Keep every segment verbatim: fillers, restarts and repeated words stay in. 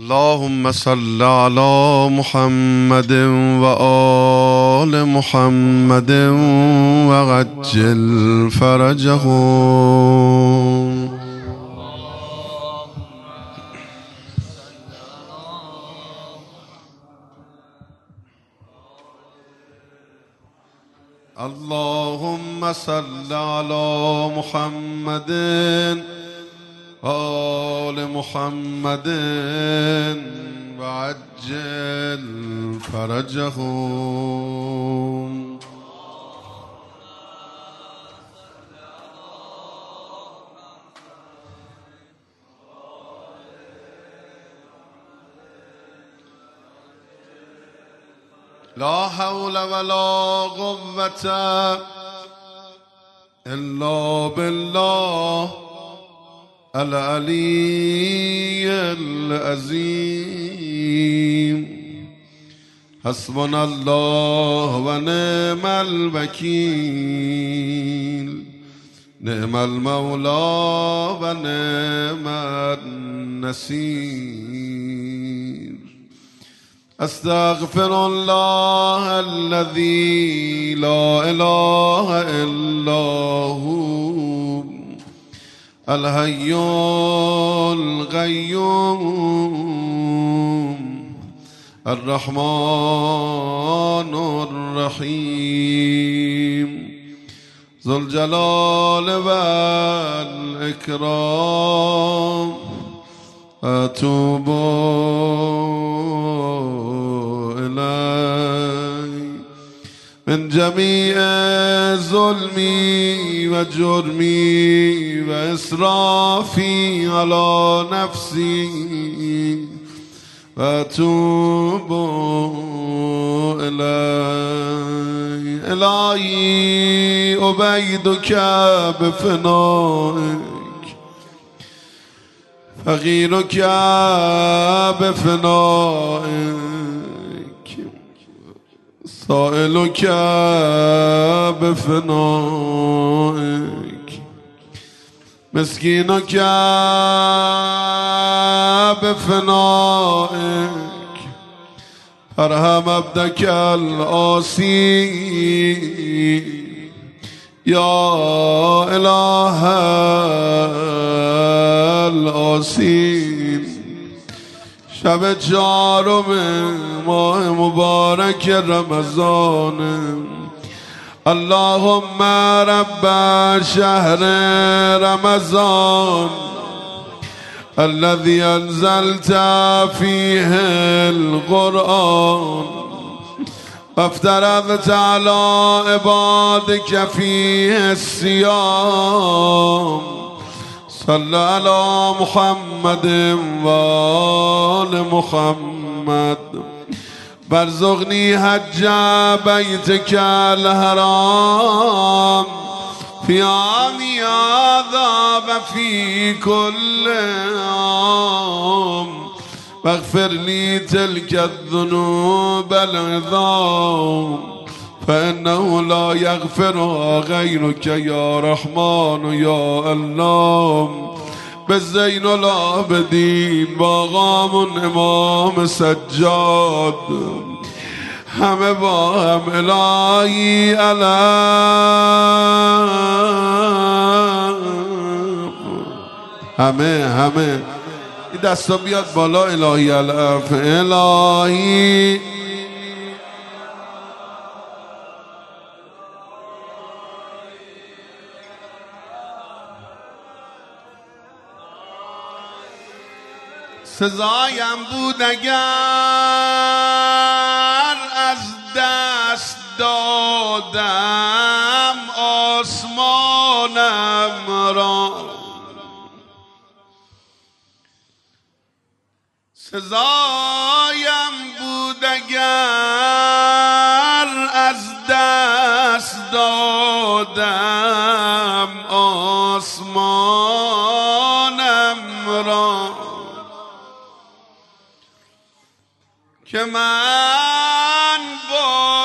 اللهم صل على محمد وآل محمد وعجل فرجهم. اللهم صل على محمد آل محمد وعجل فرجهم. لا حول ولا قوة إلا بالله العلي العظيم. حسبنا الله ونعم الوكيل، نعم المولى ونعم النصير. استغفر الله الذي لا إله إلا هو الحي القيوم الرحمن الرحيم ذو الجلال والإكرام. أتوب إليه من جميع ظلمي وجرمي وإسرافي على نفسي، وأتوب إليه. إلهي أبيدك بفنائك، فقيرك بفنائك، سائلك بفنائك، مسكينك بفنائك. ارحم عبدك العاصي يا إله العاصين. شب چهارم ماه مبارک رمضان، اللهم رب شهر رمضان الذي أنزلت فيه القرآن وافترضت على عبادك فيه الصيام، صل على محمد وآل محمد. وارزقني حج بيتك الحرام في عامي هذا وفي كل عام، واغفر لي تلك الذنوب العظام، فإنه لا يغفرها غيرك يا رحمن يا الله. بالزين العابدين باغام امام سجاد، همه با هم الهی علم، همه همه این دستا بیاد بالا. الهی علف، الهی سزایم بود اگر از دست دادم آسمانم را، سزایم بود اگر از دست دادم آسمانم را، که من با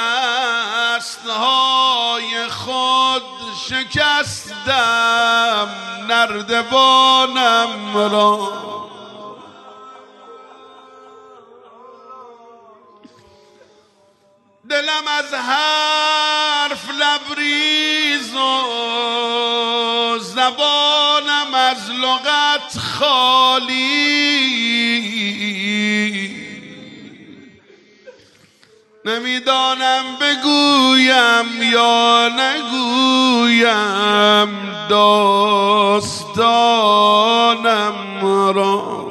دستهای خود شکستم نردبانم را. دلم از حرف لبریز و زبانم از لغت خالی، نمیدانم بگویم یا نگویم داستانم را.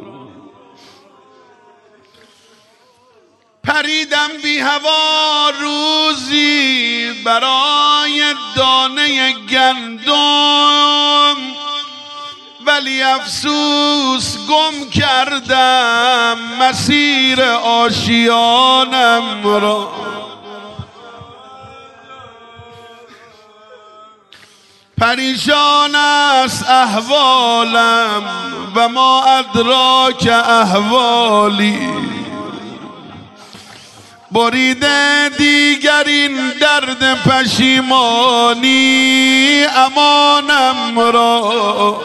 پریدم بی هوا روزی برای دانه گندم، ولی افسوس گم کردم مسیر آشیانم را. پریشان است احوالم و ما ادراک احوالی، بریده دیگر این درد پشیمانی امانم را.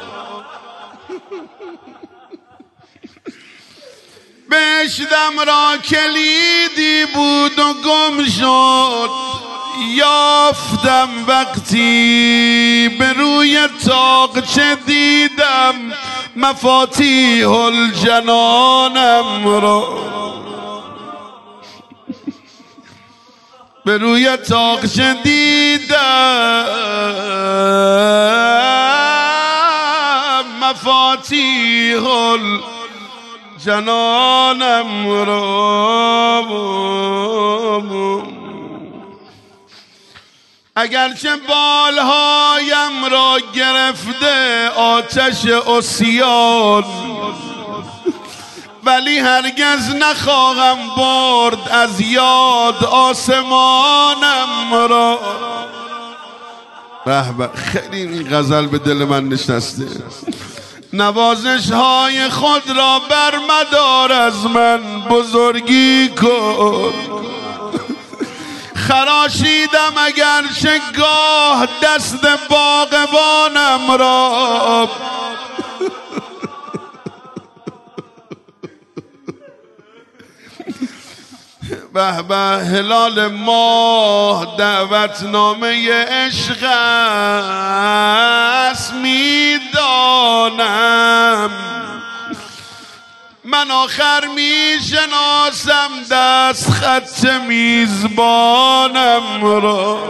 بهشتم را کلیدی بود و گم شد، یافتم وقتی به روی طاقچه دیدم مفاتیح الجنانم را. به روی طاقچه دیدم مفاتیح الجنانم را. اگرچه بالهایم را گرفته آتش عصیان، ولی هرگز نخواهم برد از یاد آسمانم را. به به، خیلی این غزل به دل من نشسته. نوازش های خود را برمدار از من، بزرگی کن. خراشیدم اگرچه گاه دست باغبانم را. به به، هلال ماه دعوتنامه عشق است میدانم، من آخر میشناسم دست خط میزبانم را.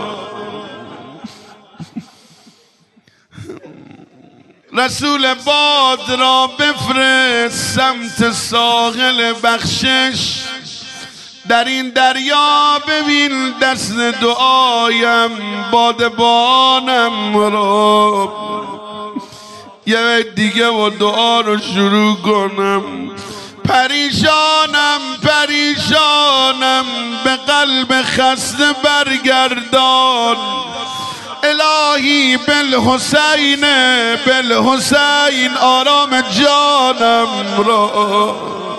رسول باد را بفرست سمت ساحل بخشش، در این دریا ببین دست دعایم بادبانم را. یه دیگه و دعا رو شروع کنم. پریشانم پریشانم به قلب خسته برگردان، الهی بالحسین بالحسین آرام جانم را.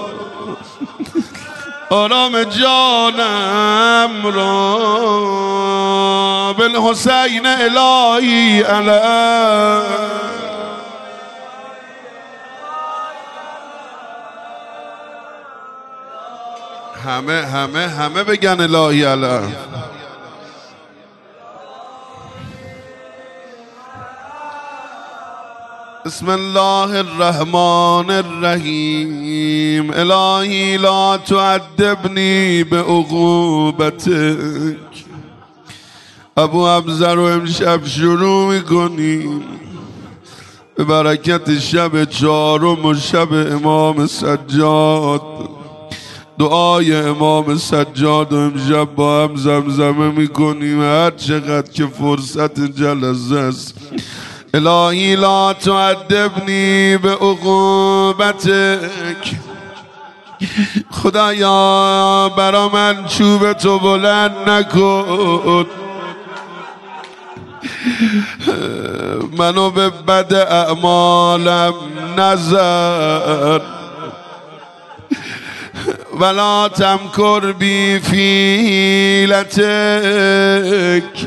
آرام جانم را بالحسین الهی علیه. همه همه همه بگن الهی علیه. بسم الله الرحمن الرحیم. الهی لا تعذبنی بعقوبتک. ابو ابزر رو امشب شروع میکنیم به برکت شب چهارم و شب امام سجاد. دعای امام سجاد و امشب با هم زمزمه میکنیم هر چقدر که فرصت جلسه است. الهی لا تعذبنی بعقوبتک. خدایا برا من چوب تو بلند نکن، منو به بد اعمالم نزن، ولا تمکر بی فیلتک.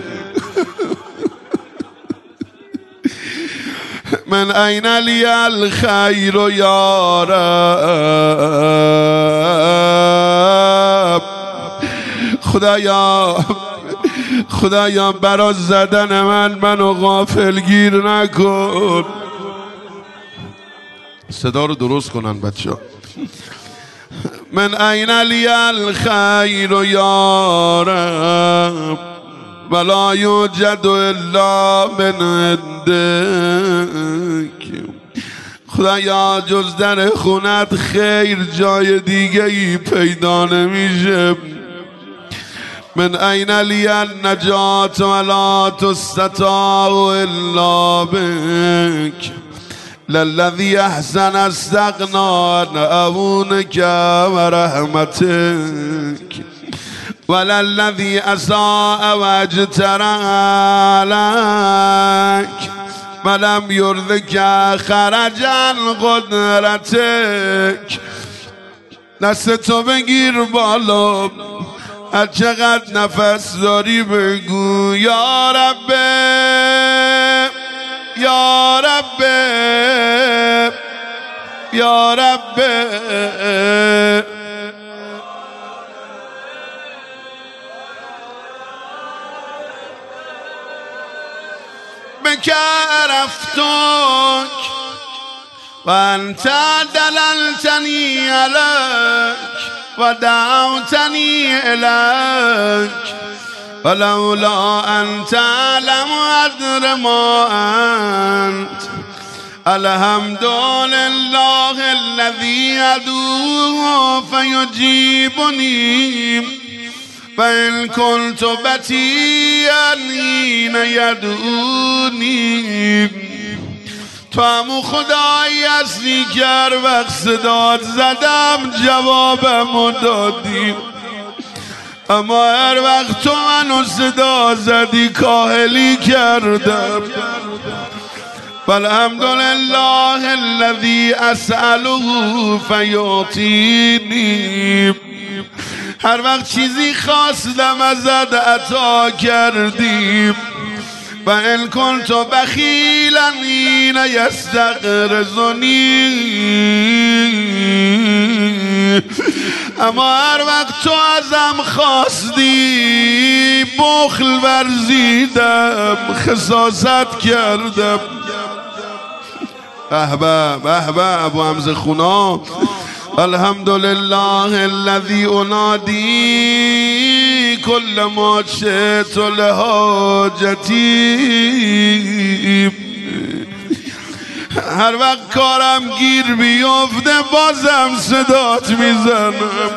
من این لی الخیر یا رب. خدا خدایا خدایا برا زدن من منو غافلگیر نکن. صدا رو درست کنن بچه ها. من این لی الخیر یا رب ولا یوجد الا من عندک. خدایا جز در خونت خیر جای دیگه ای پیدا نمیشه. من این لی النجات ولا تستطاع الا بک. للذی احسن استغنا عن عونک و رحمتک وللذی اساء واجترأ عليك ولم یرضک خرج عن قدرتک. دست تو بگیر بالا، هر چقدر نفس داری بگو یا رب یا رب یا رب. بك عرفتك وأنت دللتني عليك ودعوتني إليك ولولا أن تعلم قدر ما أنت. الحمد لله الذي أدعوه فيجيبني فإن كنت بتيا حين يدعوني. تو همون خدایی هستی که هر وقت صدات زدم جوابمو دادی، اما هر وقت تو منو صدا زدی کاهلی کردم. فالحمد لله الذي اسأله فیعطینی. هر وقت چیزی خواستم ازت عطا کردیم. و ان کنت بخیلا حین یستغرضنی. اما هر وقت تو ازم خواستی بخل ورزیدم، خساست کردم. به به به به ابو حمزه خونا. الحمد لله الذي انادي كل ما شئت لحاجتي. هر وقت کارم گیر بیفته بازم صدات میزنم.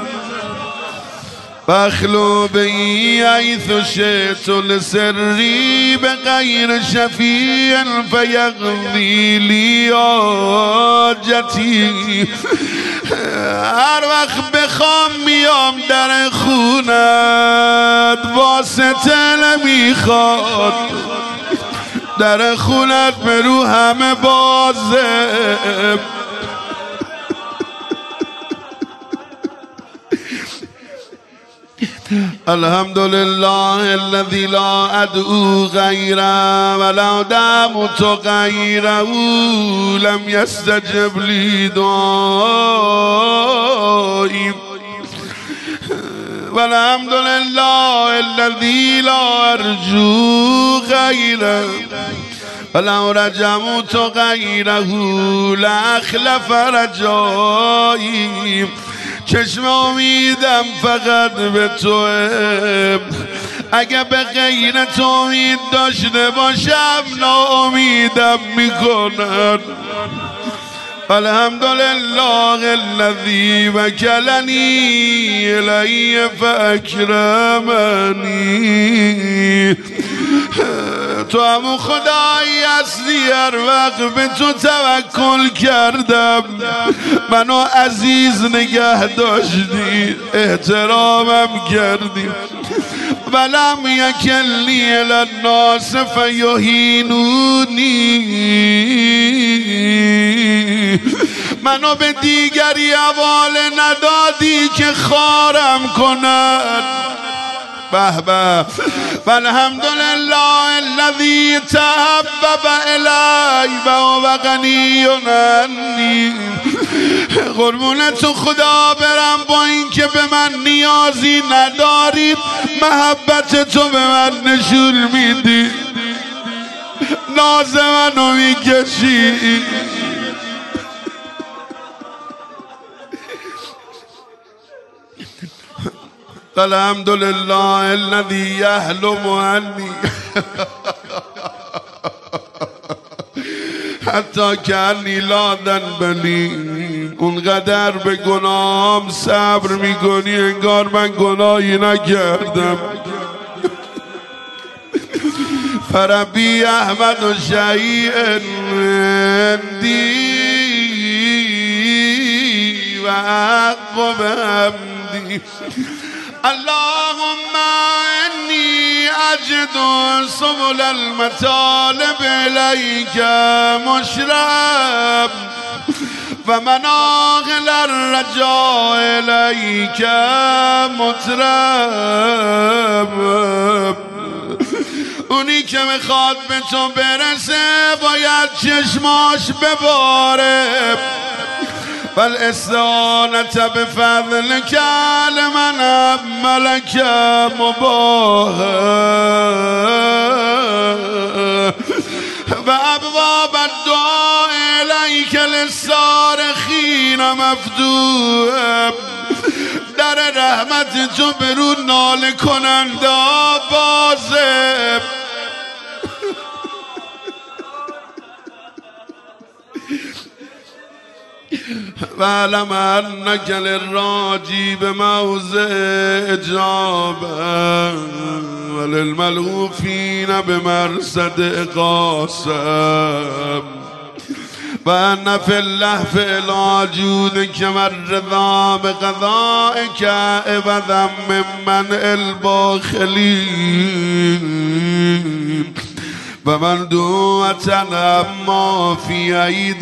بخلو بی حیث شئت لسری بغیر شفیع فیقضی لی حاجتی. هر وقت بخوام میام در خونت واسطه نمیخواد. در خونت برو همه بازه. الحمد لله الذي لا ادعو غيره ولو دعوت غيره لم يستجب لي دعائي. والحمد لله الذي لا ارجو غيره ولو رجوت غيره لاخلف رجائي. چشم امیدم فقط به توه، اگه به غیر تو امید داشته باشم ناامیدم میکنن. الحمد لله الذي وكلني الیه فاکرمنی. تو همون خدایی هستی هر وقت به تو توکل کردم منو عزیز نگه داشتی، احترامم کردی. ولم یکلنی الی الناس فیهینونی. منو به دیگری حواله ندادی که خارم کنن. به به والحمدلله الذی تحبب الی و هو غنی عنی. قربونت خدا برم با اینکه به من نیازی ندارید محبت تو به من نشون میدی، ناز منو میکشی. الحمدلله الذی یحلم عنی حتی که انی لا ذنب. اونقدر به گناهم صبر میکنی انگار من گناهی نکردم. فربی احمد و شیء عندی و عقب حمدی. اللهم انی اجد سبل المطالب الیک مشرب و مناقل الرجاء الیک مطرب. اونی که میخواد به تو برسه باید چشماش بباره. والاستعانة بفضلك لمن ملك مباح و ابواب الدعاء الیک للصارخین مفتوح. در رحمت تو برو ناله کننده بازه. وعلم انک للراجی بموضع اجابه وللملهوفین بمرصد قاسم و ان فی اللهف الی جودک والرضا بقضائک عوضا ممن الباخلین و من دوتن اما فی عید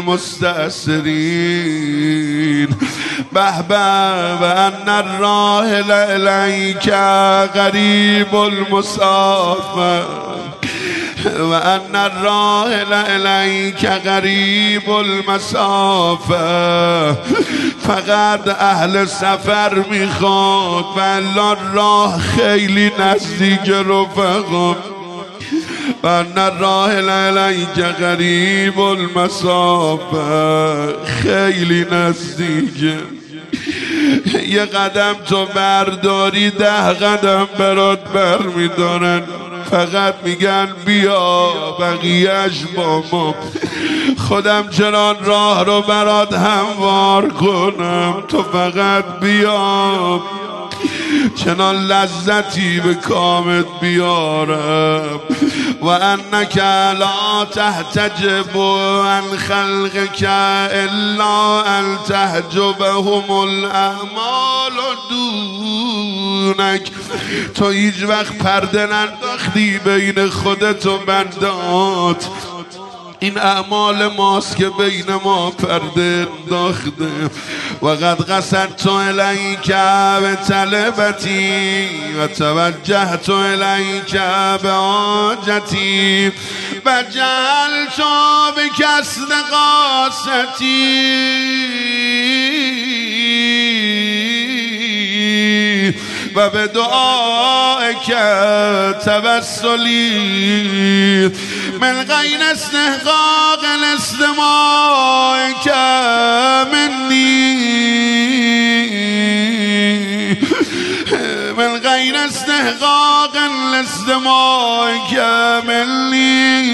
المستأثرین. به به و ان الراحل الیک غریب المسافر و ان الراحل الیک غریب المسافر. فقط اهل سفر میخواد و الان راه خیلی نزدیک رفقا. و ان الراحل الیک غریب المسافه، خیلی نزدیکه. یه قدم تو برداری ده قدم برات بر میدارن، فقط میگن بیا بقیهش با ما. خودم چنان راه رو برات هموار کنم تو فقط بیا، چنان لذتی به کامت بیارم. و انک لا تحتجب عن خلقک الا ان تحجبهم الاعمال دونک. تو هیچ وقت پرده ننداختی بین خودت و بندات، این اعمال ماست که بین ما پرده انداخته. و قد قصدت الیک بطلبتی و توجهت الیک بحاجتی و جعلت بکسد قاصتی و به دعایک توسلی من غیر استحقاق الاستماعک منی من غیر استحقاق الاستماعک منی.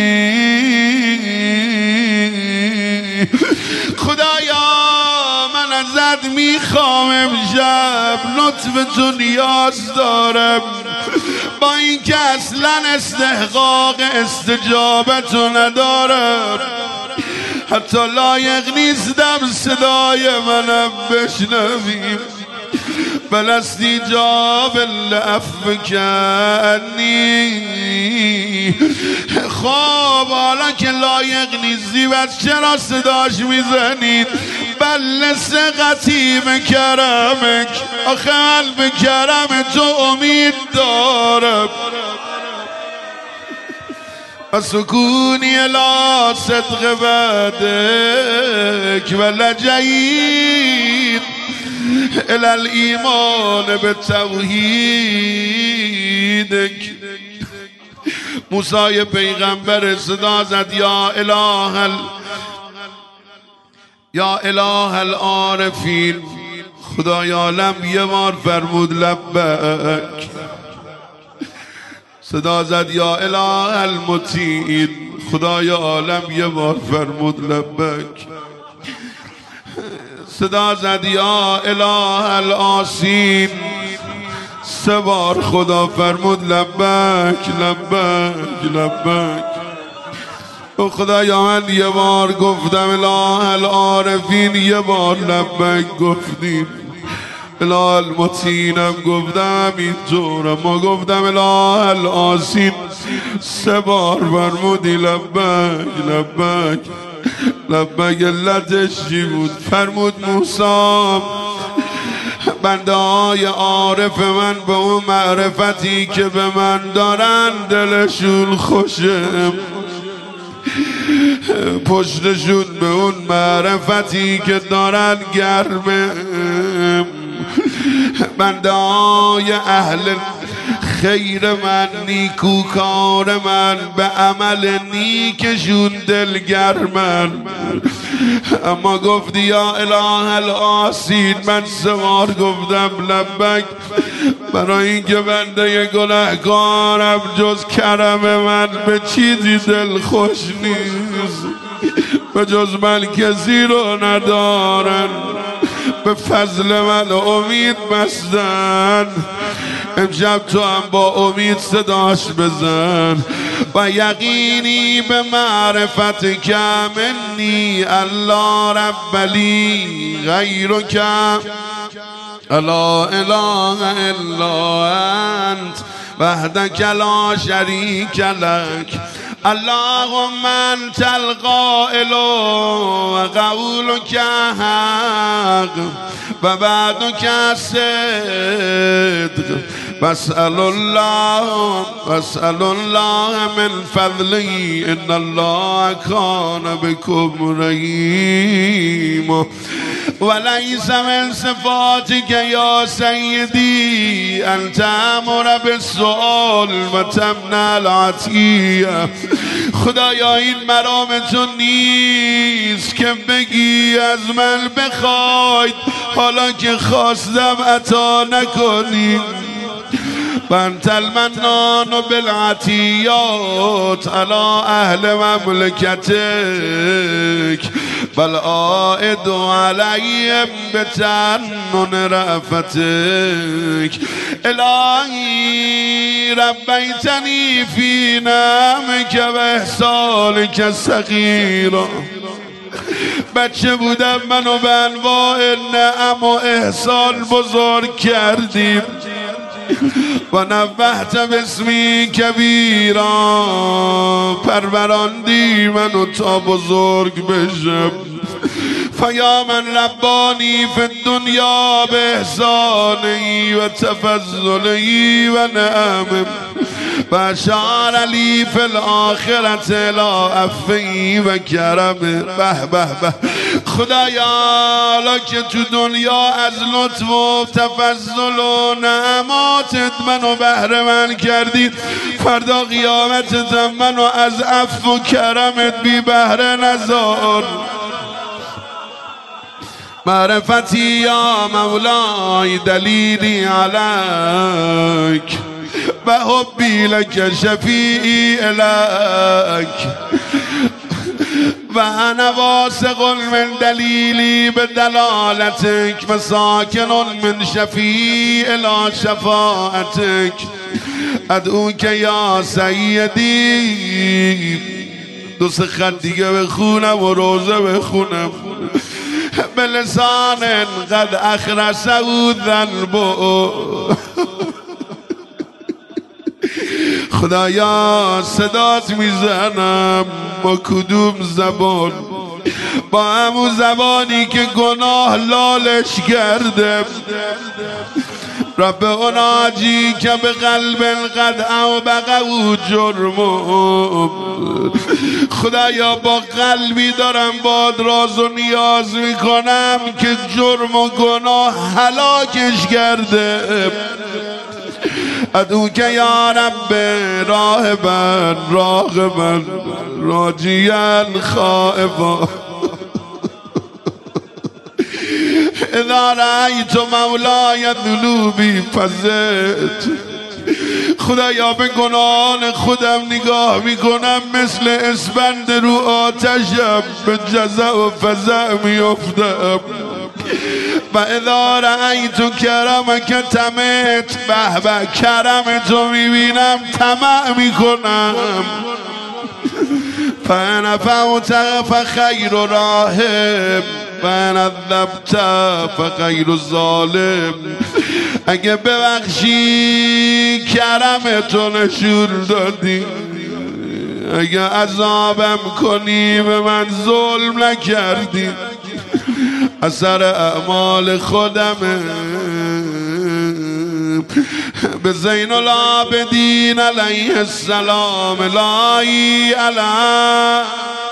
خدایا من ازت میخوام امشب لطف تو نیاز دارم، با اینکه اصلا استحقاق استجابتو ندارم، حتی لایق نیستم صدای منم بشنویم. بل استجاب لعفوک عنی. خب حالا که لایق نیستی بس چرا صداش میزنید؟ بل ثقتی به کرمک، آخه من به کرم تو امید دارم. و سکونی الی صدق بعدک و لجئید الی الایمان بتوحیدک. موسی پیغمبر صدا زد یا اله ال... یا اله العارفین. خدای عالم یه بار فرمود لبک. صدا زد یا اله المطیعین. خدای عالم یه بار فرمود لبک. صدا زد یا اله العاصین. سه بار خدا فرمود لبک لبک لبک. و خدایا من یه بار گفتم اله العارفین، یه بار لبک گفتیم. اله المطیعینم گفتم اینطور، ما گفتم اله العاصین. سه بار فرمودی لبک لبک لبک. علتش چی بود؟ فرمود موسی بنده های عارف من به اون معرفتی که به من دارن دلشون خوشه، پشتشون به اون معرفتی که دارن گرمه. بنده های اهل خیر من، نیکوکار من، به عمل نیکشون دلگرمن. اما گفتی یا اله العاصین، من سه بار گفتم لبک، برای اینکه بنده گناهکارم جز کرم من به چیزی دل خوش نیست، به جز من کسی رو ندارن، به فضل من امید بستن. امشب تو هم با امید صداش بزن. و یقینی به معرفت کمنی الله رب لی غیرک لا اله الا انت وحدک لا شریک لک. اللهم انت القائل و قولک حق و بعدک صدق. واسأل الله واسأل الله من فضله ان الله کان بكم رحیما. وليس من صفاتك يا سيدي ان تأمر بالسؤال و تمنع العطیه. خدایا این مرام تو نیست که بگی از من بخواید حالا که خواستم عطا نکنی. وانت المنان بالعطیات علی اهل مملکتک والعائد علیهم بتنن رأفتک. الهی ربیتنی فی نعمک و احسانک صغیرا. بچه بودم منو به انواع نعم و احسان بزرگ کردیم و نوحت باسمی کبیرا. پروراندی منو تا بزرگ بشم. فیا من ربانی فی الدنیا به احسانی و تفضلی و نعم و اشار علی فی الاخرت الی عفوی و کرم. به به به. خدایا حالا که تو دنیا از لطف و تفضل و نعماتت منو بهره من کردی، فردا قیامتت منو از عفو و کرمت بی بهره نذار. معرفتی یا مولای دلیلی علیک و حبی لک شفیعی الک. و انا واثق من دلیلی به دلالتک و ساکن من شفیع الی شفاعتک. ادعوک یا سیدی. دو سه خط دیگه بخونم و روزه بخونم. به لسان قد اخرسه ذنبو. خدایا صدات میزنم با کدوم زبان با همون زبانی که گناه لالش کرده رب اوناجی که به قلب قد اوبقه جرم خدایا با قلبی دارم باد راز و نیاز میکنم که جرم و گناه هلاکش کرده ادو که یا رب راهبا راغبا راجیا خائفا اذا رأیت مولای ذنوبی فزت خدایا به گناهان خودم نگاه میکنم مثل اسفند رو آتشم به جزع و فزع میافتم و اذا رأیت کرمک تمت به به کرم تو میبینم طمع میکنم فنفعت فخیر راهب فنذبت فخیر الظالم اگه ببخشی کرم تو نشون دادی اگه عذابم کنی به من ظلم نکردی اثر اعمال خودمه به زین العابدین علیه السلام لایی علیه